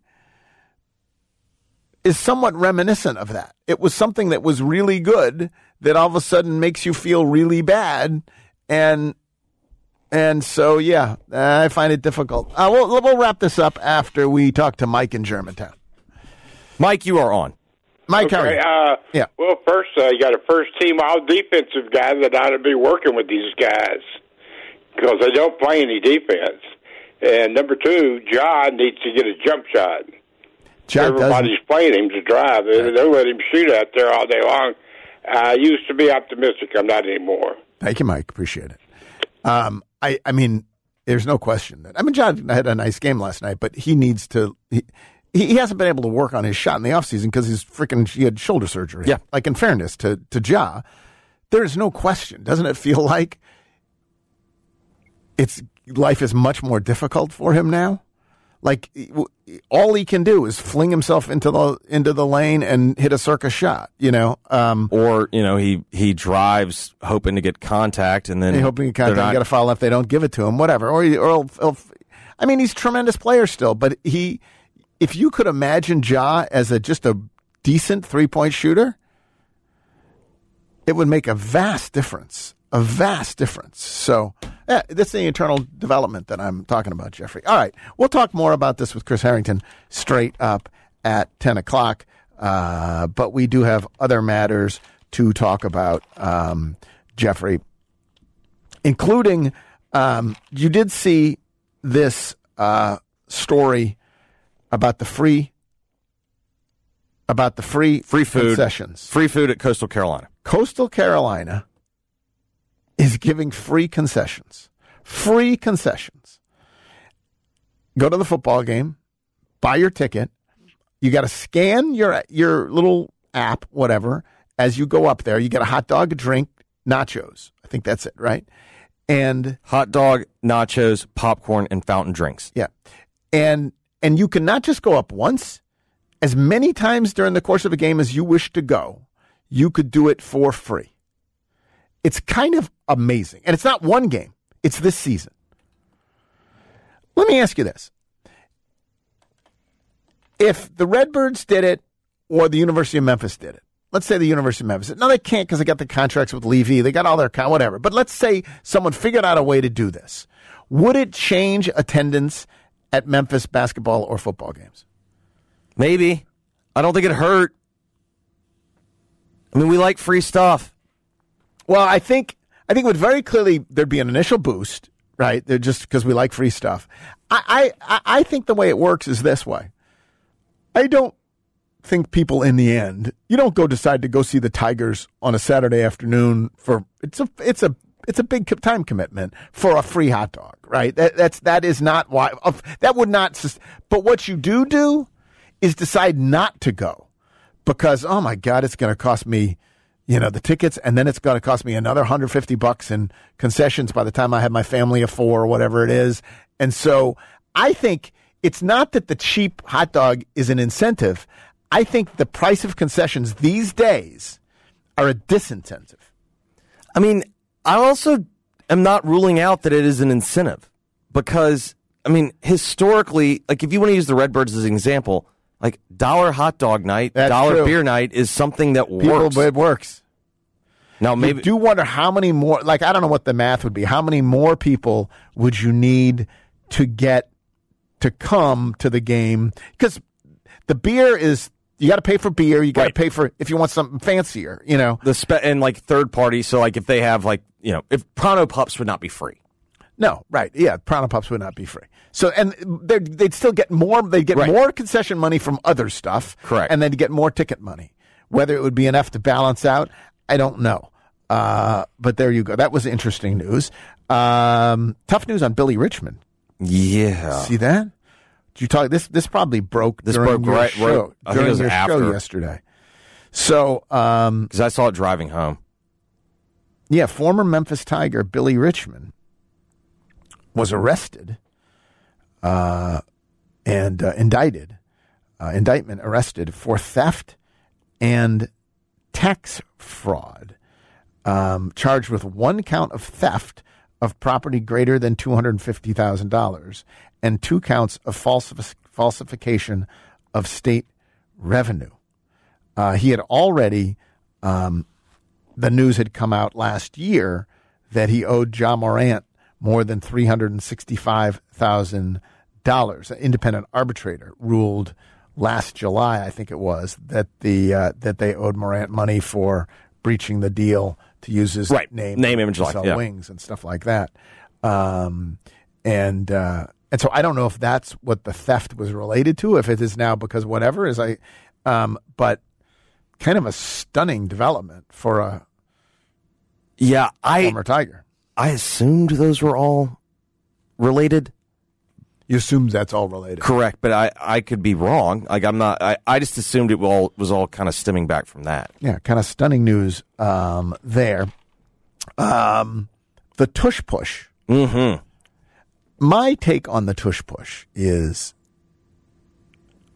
is somewhat reminiscent of that. It was something that was really good that all of a sudden makes you feel really bad, and so yeah, I find it difficult. We'll wrap this up after we talk to Mike in Germantown. Mike, you are on. Mike, okay, yeah. Well, first, you got a first-team all-defensive guy that ought to be working with these guys because they don't play any defense. And number two, John needs to get a jump shot. Everybody's playing him to drive. They let him shoot out there all day long. I used to be optimistic. I'm not anymore. Thank you, Mike. Appreciate it. I mean, there's no question that. I mean, John had a nice game last night, but he needs to. He hasn't been able to work on his shot in the offseason because he had shoulder surgery. Yeah. Like, in fairness to Ja, there's no question. Doesn't it feel like life is much more difficult for him now? Like all he can do is fling himself into the lane and hit a circus shot, or he drives hoping to get contact, and then you got a foul if they don't give it to him, whatever. Or he's a tremendous player still, but if you could imagine Ja as just a decent 3-point shooter, it would make a vast difference. So that's the internal development that I'm talking about, Jeffrey. All right, we'll talk more about this with Chris Harrington straight up at 10 o'clock. But we do have other matters to talk about, Jeffrey, including you did see this story about the free food concessions. Free food at Coastal Carolina. Coastal Carolina is giving free concessions. Free concessions. Go to the football game, buy your ticket. You got to scan your little app, whatever, as you go up there. You get a hot dog, a drink, nachos. I think that's it, right? And hot dog, nachos, popcorn, and fountain drinks. Yeah. And you can not just go up once, as many times during the course of a game as you wish to go, you could do it for free. It's kind of amazing. And it's not one game. It's this season. Let me ask you this. If the Redbirds did it or the University of Memphis did it, let's say the University of Memphis did it. No, they can't because they got the contracts with Levy. They got all their whatever. But let's say someone figured out a way to do this. Would it change attendance at Memphis basketball or football games? Maybe. I don't think it hurt. I mean, we like free stuff. Well, I think it would very clearly there'd be an initial boost, right? They're just because we like free stuff. I think the way it works is this way. I don't think people in the end, you don't decide to go see the Tigers on a Saturday afternoon for it's a big time commitment for a free hot dog, right? That is not why that would not. But what you do is decide not to go because, oh my God, it's going to cost me, the tickets, and then it's going to cost me another $150 in concessions by the time I have my family of 4 or whatever it is. And so I think it's not that the cheap hot dog is an incentive. I think the price of concessions these days are a disincentive. I mean, I also am not ruling out that it is an incentive because, I mean, historically, like if you want to use the Redbirds as an example, like $1 hot dog night, $1 beer night is something that works. It works. Now, maybe you do wonder how many more, like, I don't know what the math would be. How many more people would you need to get to come to the game? Because the beer is, you got to pay for beer. You got to pay for, if you want something fancier, and like third party. So like if they have if Pronto Pups would not be free. No, right. Yeah. Pronto Pups would not be free. So, and they'd still get more, they'd get more concession money from other stuff. Correct. And then get more ticket money. Whether it would be enough to balance out, I don't know. But there you go. That was interesting news. Tough news on Billy Richmond. Yeah. See that? Did you talk? This probably broke during your show. I think it was your after. show yesterday. So, because I saw it driving home. Yeah, former Memphis Tiger Billy Richmond was arrested and arrested for theft and tax fraud. Charged with 1 count of theft of property greater than $250,000 and 2 counts of falsification of state revenue. He had already, the news had come out last year that he owed Ja Morant more than $365,000. An independent arbitrator ruled last July, I think it was, that that they owed Morant money for breaching the deal to use his name, image, to sell wings and stuff like that. And so I don't know if that's what the theft was related to, if it is now because whatever is but kind of a stunning development for a former Tiger. I assumed those were all related. You assumed that's all related. Correct, but I could be wrong. Like I'm not. I just assumed it was all kind of stemming back from that. Yeah, kind of stunning news there. The tush push. Mm-hmm. My take on the tush push is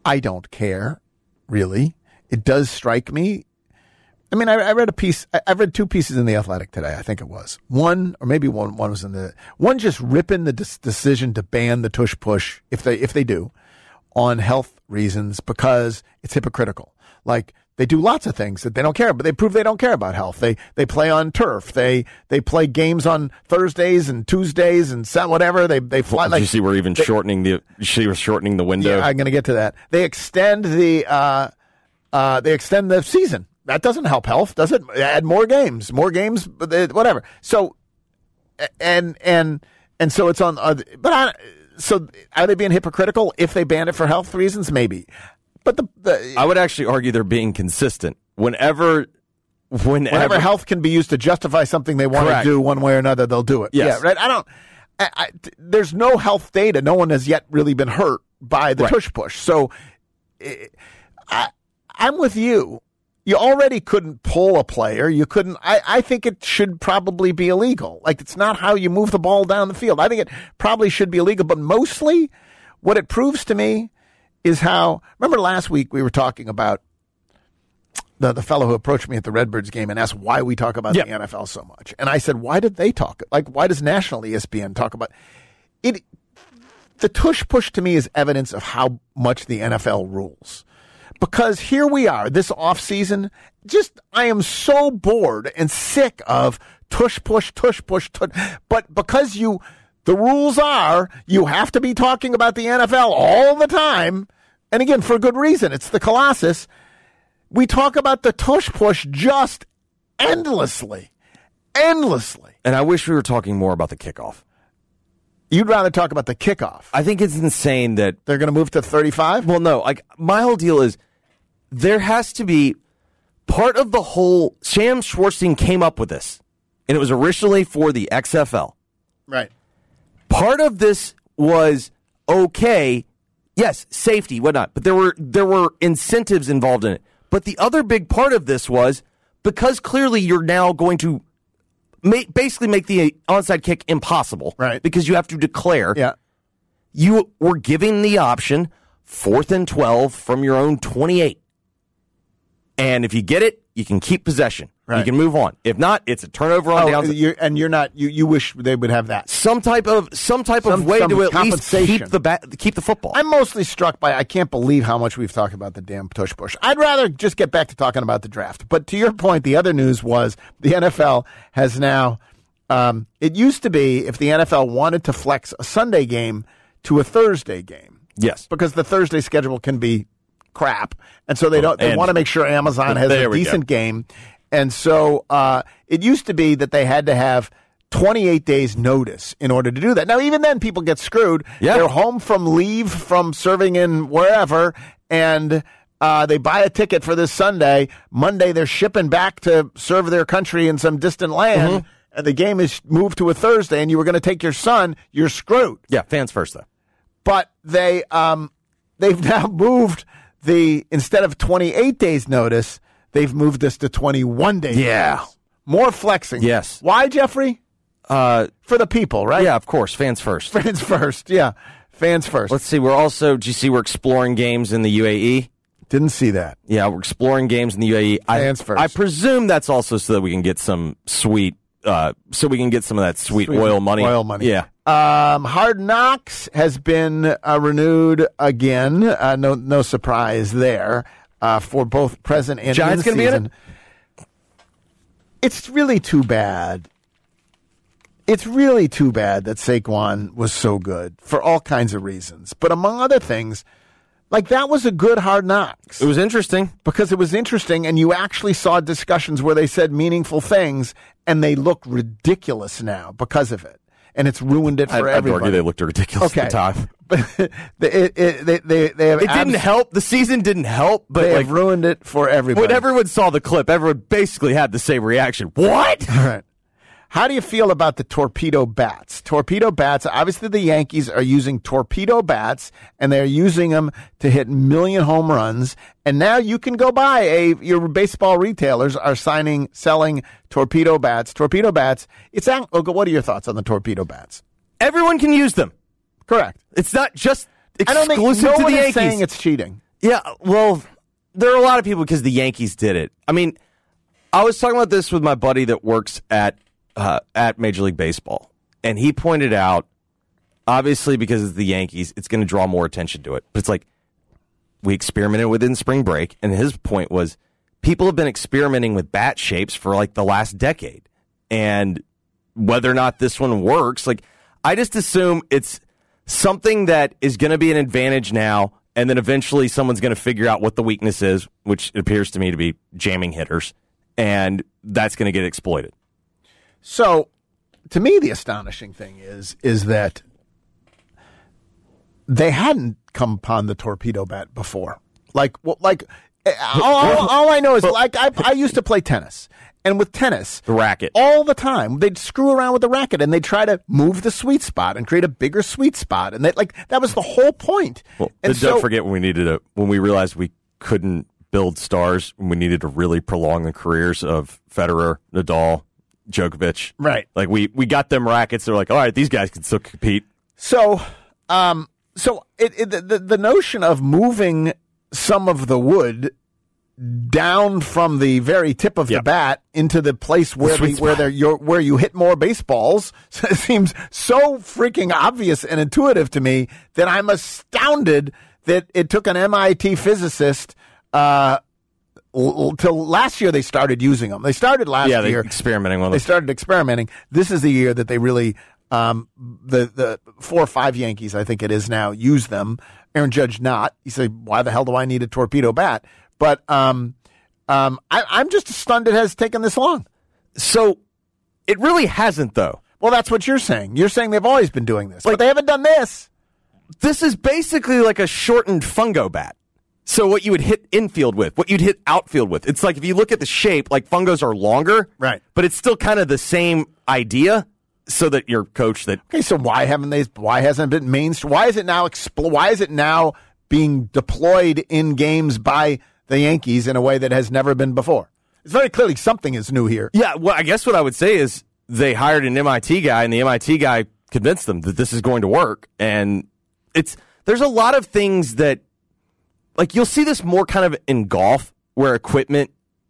I don't care, really. It does strike me. I mean, I read a piece. I've read 2 pieces in The Athletic today, I think it was. One, or maybe one was in the... One just ripping the decision to ban the tush-push, if they do, on health reasons because it's hypocritical. Like, they do lots of things that they don't care, but they prove they don't care about health. They play on turf. They play games on Thursdays and Tuesdays and whatever. They fly. Did you see we're even shortening the window? Yeah, I'm going to get to that. They extend the season. That doesn't help health, does it? Add more games, whatever. So, and so it's on. So are they being hypocritical if they ban it for health reasons? Maybe. But I would actually argue they're being consistent. Whenever health can be used to justify something they want to do one way or another, they'll do it. Yes. Yeah, right. There's no health data. No one has yet really been hurt by the tush push. So I'm with you. You already couldn't pull a player. You couldn't. I think it should probably be illegal. Like, it's not how you move the ball down the field. I think it probably should be illegal. But mostly what it proves to me is how, remember last week we were talking about the fellow who approached me at the Redbirds game and asked why we talk about the NFL so much. And I said, why did they talk? Like, why does national ESPN talk about it? The tush push to me is evidence of how much the NFL rules. Because here we are, this offseason, I am so bored and sick of tush push. But because the rules are, you have to be talking about the NFL all the time. And again, for good reason. It's the Colossus. We talk about the tush push just endlessly. And I wish we were talking more about the kickoff. You'd rather talk about the kickoff. I think it's insane that they're going to move to 35. Well, no, like my whole deal is there has to be part of the whole. Sam Schwartzstein came up with this, and it was originally for the XFL. Right. Part of this was okay, yes, safety, whatnot, but there were incentives involved in it. But the other big part of this was because clearly you're now going to basically make the onside kick impossible, right? Because you have to declare. Yeah. You were giving the option 4th and 12 from your own 28. And if you get it, you can keep possession. Right. You can move on. If not, it's a turnover on downs. You wish they would have that. Some type of way to at least keep the football. I'm mostly struck by, I can't believe how much we've talked about the damn tush push. I'd rather just get back to talking about the draft. But to your point, the other news was the NFL has now, it used to be if the NFL wanted to flex a Sunday game to a Thursday game. Yes. Because the Thursday schedule can be crap. And so they want to make sure Amazon has a decent game. And so it used to be that they had to have 28 days notice in order to do that. Now, even then, people get screwed. Yeah. They're home from leave from serving in wherever, and they buy a ticket for this Sunday. Monday, they're shipping back to serve their country in some distant land, and the game is moved to a Thursday, and you were going to take your son. You're screwed. Yeah, fans first, though. But they've now moved instead of 28 days notice, they've moved this to 21 days. Yeah. Notice. More flexing. Yes. Why, Jeffrey? For the people, right? Yeah, of course. Fans first. Fans first, yeah. Fans first. Let's see. Did you see we're exploring games in the UAE? Didn't see that. Yeah, we're exploring games in the UAE. Fans first. I presume that's also so that we can get some sweet, some of that sweet oil money. Oil money. Yeah. Hard Knocks has been renewed again. No surprise there for both present and Giants in season. Gonna be in it? It's really too bad. It's really too bad that Saquon was so good for all kinds of reasons. But among other things, like that was a good Hard Knocks. It was interesting. Because it was interesting, and you actually saw discussions where they said meaningful things, and they look ridiculous now because of it. And it's ruined it for everybody. I'd argue they looked ridiculous at the time. But it didn't help. The season didn't help. But they have ruined it for everybody. When everyone saw the clip, everyone basically had the same reaction. What? All right. How do you feel about the torpedo bats? Torpedo bats, obviously the Yankees are using torpedo bats, and they're using them to hit million home runs. And now you can go buy your baseball retailers are selling torpedo bats. Torpedo bats. What are your thoughts on the torpedo bats? Everyone can use them. Correct. It's not just exclusive to the Yankees. Is saying it's cheating. Yeah, well, there are a lot of people because the Yankees did it. I mean, I was talking about this with my buddy that works at Major League Baseball, and he pointed out, obviously because it's the Yankees, it's going to draw more attention to it. But it's like we experimented with it in spring break, and his point was people have been experimenting with bat shapes for like the last decade, and whether or not this one works, like I just assume it's something that is going to be an advantage now. And then eventually someone's going to figure out what the weakness is, which appears to me to be jamming hitters, and that's going to get exploited. So, to me, the astonishing thing is that they hadn't come upon the torpedo bat before. All I know is, I used to play tennis. And with tennis, the racket, all the time, they'd screw around with the racket and they'd try to move the sweet spot and create a bigger sweet spot. And that was the whole point. Well, and don't forget when we realized we couldn't build stars, when we needed to really prolong the careers of Federer, Nadal, Djokovic. Right. Like we got them rackets. They're like, all right, these guys can still compete. So the notion of moving some of the wood down from the very tip of the bat into the place where you hit more baseballs seems so freaking obvious and intuitive to me that I'm astounded that it took an MIT physicist till last year they started using them. They started last year experimenting with them. They started experimenting. This is the year that they really the 4 or 5 Yankees, I think it is now, use them. Aaron Judge not. He said, "Why the hell do I need a torpedo bat?" But I'm just stunned it has taken this long. So it really hasn't, though. Well, that's what you're saying. You're saying they've always been doing this, but they haven't done this. This is basically like a shortened fungo bat. So what you would hit infield with, what you'd hit outfield with. It's like if you look at the shape, like fungos are longer, right? But it's still kind of the same idea. So that your coach that okay. So why hasn't it been mainstream? Why is it now? Why is it now being deployed in games by the Yankees in a way that has never been before? It's very clearly something is new here. Yeah, well, I guess what I would say is they hired an MIT guy, and the MIT guy convinced them that this is going to work. And there's a lot of things that, like, you'll see this more kind of in golf, where equipment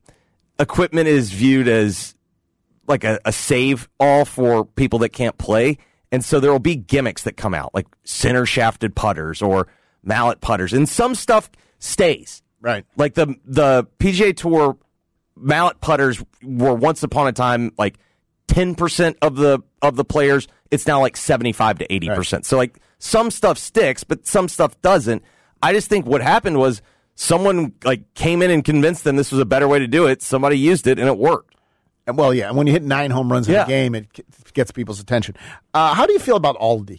is viewed as like a save all for people that can't play. And so there will be gimmicks that come out, like center shafted putters or mallet putters, and some stuff stays. Right. Like the PGA Tour mallet putters were once upon a time like 10% of the players. It's now like 75 to 80%. Right. So like some stuff sticks, but some stuff doesn't. I just think what happened was someone like came in and convinced them this was a better way to do it. Somebody used it and it worked. Well, yeah, and when you hit 9 home runs in a game, it gets people's attention. How do you feel about Aldi?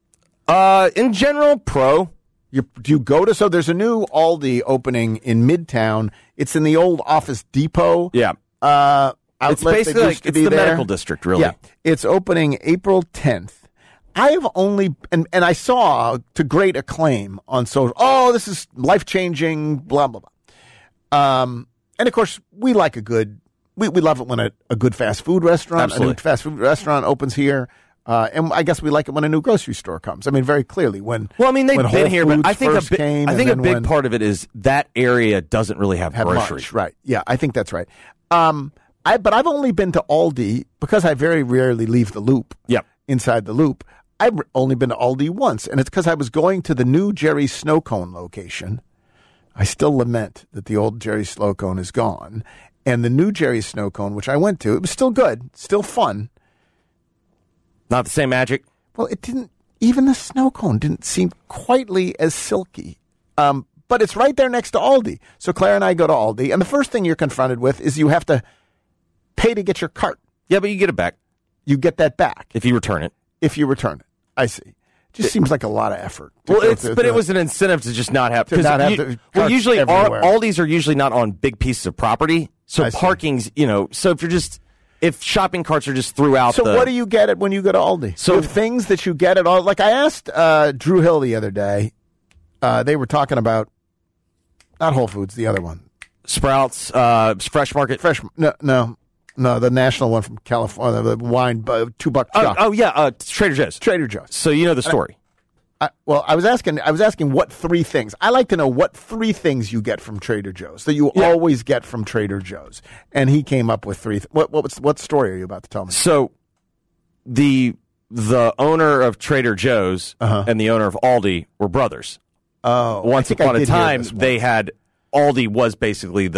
In general, pro. Do you go to? So there's a new Aldi opening in Midtown. It's in the old Office Depot. Yeah. It's basically like it's the medical district, really. Yeah. It's opening April 10th. I have only and I saw to great acclaim on social. Oh, this is life-changing. Blah blah blah. And of course, we like a good. We love it when a good fast food restaurant, Absolutely. a new fast food restaurant opens here. And I guess we like it when a new grocery store comes. I mean, very clearly when. Well, I mean, they've been here, but I think a big when, part of it is that area doesn't really have groceries. Much, right? Yeah, I think that's right. But I've only been to Aldi because I very rarely leave the Loop. Yep. Inside the Loop, I've only been to Aldi once, and it's because I was going to the new Jerry Snow Cone location. I still lament that the old Jerry Snow Cone is gone. And the new Jerry Snow Cone, which I went to, it was still good, still fun. Not the same magic? Well, it didn't, even the snow cone didn't seem quietly as silky. But it's right there next to Aldi. So Claire and I go to Aldi, and the first thing you're confronted with is you have to pay to get your cart. Yeah, but you get it back. You get that back. If you return it. I see. Just seems like a lot of effort. Well, it was an incentive to just not have. Usually Aldi's are usually not on big pieces of property. So parking's, so if shopping carts are just throughout. So what do you get when you go to Aldi? So things that you get at all. Like I asked Drew Hill the other day. They were talking about not Whole Foods, the other one, Sprouts, Fresh Market. No, the national one from California, the wine $2 shop. Trader Joe's. Trader Joe's. So you know the story. I was asking what 3 things. I like to know what 3 things you get from Trader Joe's that you always get from Trader Joe's. And he came up with 3. What story are you about to tell me? So the owner of Trader Joe's and the owner of Aldi were brothers. Oh, once upon a time, they had Aldi was basically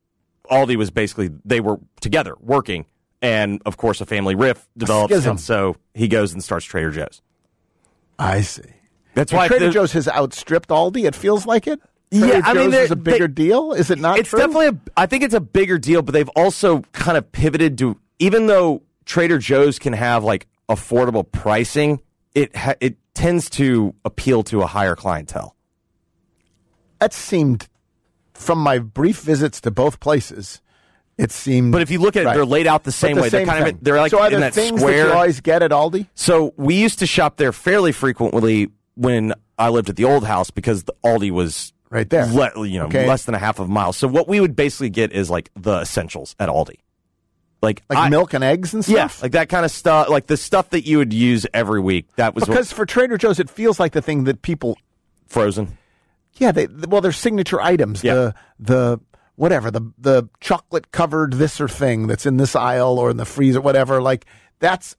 they were together working, and of course a family rift develops, and so he goes and starts Trader Joe's. I see. That's why Trader Joe's has outstripped Aldi. It feels like it. Trader Joe's is a bigger deal. Is it not? It's definitely. I think it's a bigger deal, but they've also kind of pivoted to, even though Trader Joe's can have like affordable pricing, it tends to appeal to a higher clientele. That seemed, from my brief visits to both places, it seemed. But if you look at it, they're laid out the same way. They're kind of, they're like so. Are in there that things square that you always get at Aldi? So we used to shop there fairly frequently when I lived at the old house because the Aldi was right there, less than a half of a mile. So what we would basically get is like the essentials at Aldi, like milk and eggs and stuff. Yeah, like that kind of stuff, like the stuff that you would use every week. That was because for Trader Joe's, it feels like the thing that people frozen. Yeah, they're signature items. Yeah. The chocolate covered this or thing that's in this aisle or in the freezer, whatever. Like that's.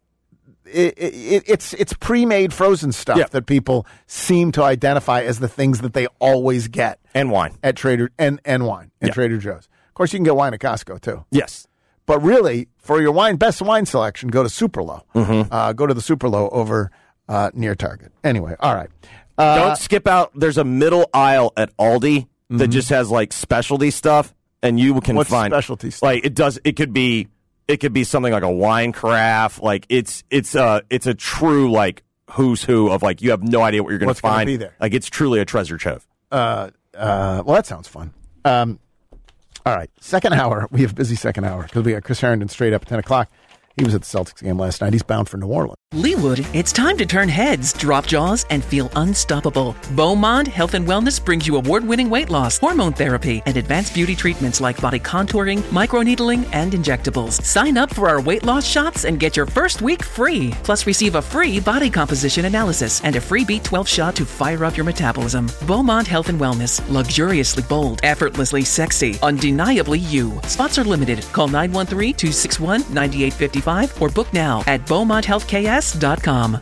It's pre-made frozen stuff that people seem to identify as the things that they always get, and wine at Trader and wine at Trader Joe's. Of course, you can get wine at Costco too. Yes, but really, for your best wine selection, go to Superlo. Go to the Superlo over near Target. Anyway, all right. Don't skip out. There's a middle aisle at Aldi that just has like specialty stuff, and you can find specialty stuff. Like it could be something like a wine carafe. Like it's a true like who's who of like you have no idea what you're going to find. Be there. Like it's truly a treasure trove. Well, that sounds fun. All right, second hour. We have a busy second hour because we got Chris Herndon straight up at 10 o'clock. He was at the Celtics game last night. He's bound for New Orleans. Leewood, it's time to turn heads, drop jaws, and feel unstoppable. Beaumont Health and Wellness brings you award-winning weight loss, hormone therapy, and advanced beauty treatments like body contouring, microneedling, and injectables. Sign up for our weight loss shots and get your first week free. Plus, receive a free body composition analysis and a free B12 shot to fire up your metabolism. Beaumont Health and Wellness, luxuriously bold, effortlessly sexy, undeniably you. Spots are limited. Call 913-261-9855 or book now at BeaumontHealthKS.com.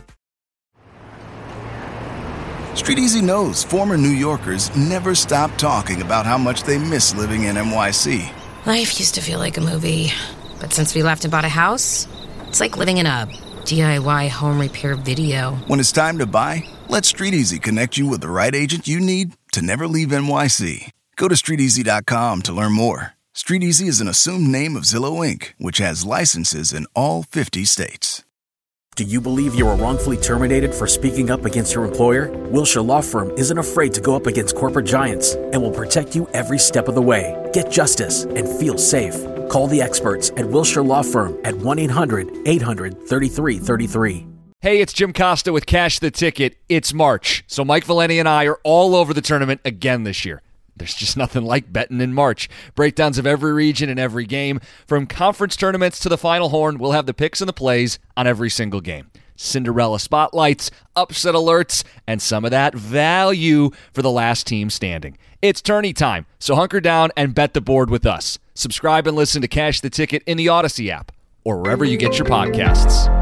Street Easy knows former New Yorkers never stop talking about how much they miss living in NYC. Life used to feel like a movie, but since we left and bought a house, it's like living in a DIY home repair video. When it's time to buy, let Street Easy connect you with the right agent you need to never leave NYC. Go to StreetEasy.com to learn more. Street Easy is an assumed name of Zillow Inc., which has licenses in all 50 states. Do you believe you were wrongfully terminated for speaking up against your employer? Wilshire Law Firm isn't afraid to go up against corporate giants and will protect you every step of the way. Get justice and feel safe. Call the experts at Wilshire Law Firm at 1-800-800-3333. Hey, it's Jim Costa with Cash the Ticket. It's March, so Mike Valeni and I are all over the tournament again this year. There's just nothing like betting in March. Breakdowns of every region and every game. From conference tournaments to the Final Horn, we'll have the picks and the plays on every single game. Cinderella spotlights, upset alerts, and some of that value for the last team standing. It's tourney time, so hunker down and bet the board with us. Subscribe and listen to Cash the Ticket in the Odyssey app or wherever you get your podcasts.